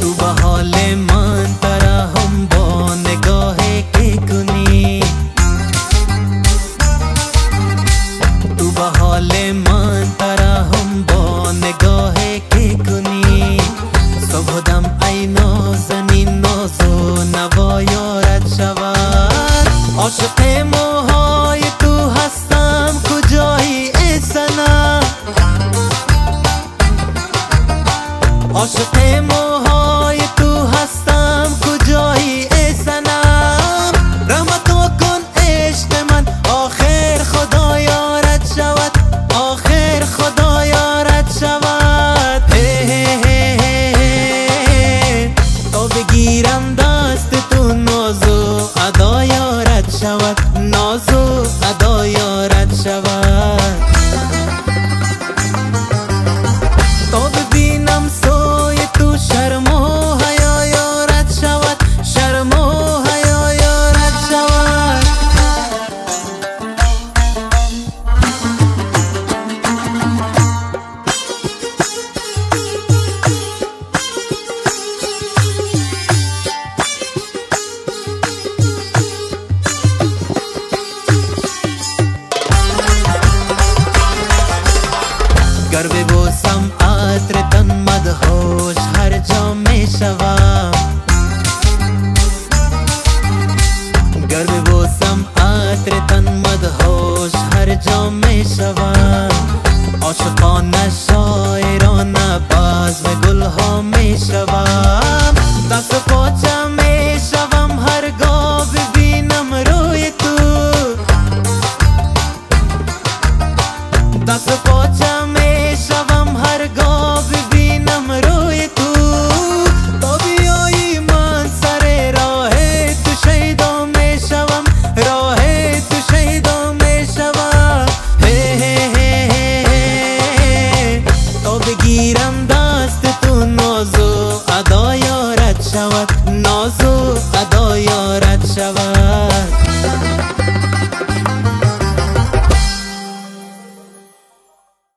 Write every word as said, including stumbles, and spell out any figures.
تو با حال من ترحم با نگاه که کنی، تو با حال من ترحم با نگاه که کنی. صبح دم ای نازنین ناز و نوا یارت شود. عاشق موهای تو هستم کجایی ای سنم، عاشق موهای تو هستم کجایی ای سنم. رحمت کن عشق من آخر خدا یارت شود، آخر خدا یارت شود. هی هی هی هی تا بگیرم دست تو نازو ادا یارت شود، نازو ادا یارت شود. تا ببینم سوی تو شرم و حیا یارت شود، شرم و حیا یارت شود. گر ببوسم عطر تن مدهوش هر جا می شوم، گر ببوسم عطر تن مدهوش هر جا می شوم. عاشقانه شاعرانه بزم گلها می شوم. دست و پاچه می شوم هرگاه ببینم روی تو، دست و پاچه می شوم هرگاه ببینم روی تو. تا بیایی من سر راه تو شیدا می شوم، راه تو شیدا می شوم. هی هی هی هی تا بگیرم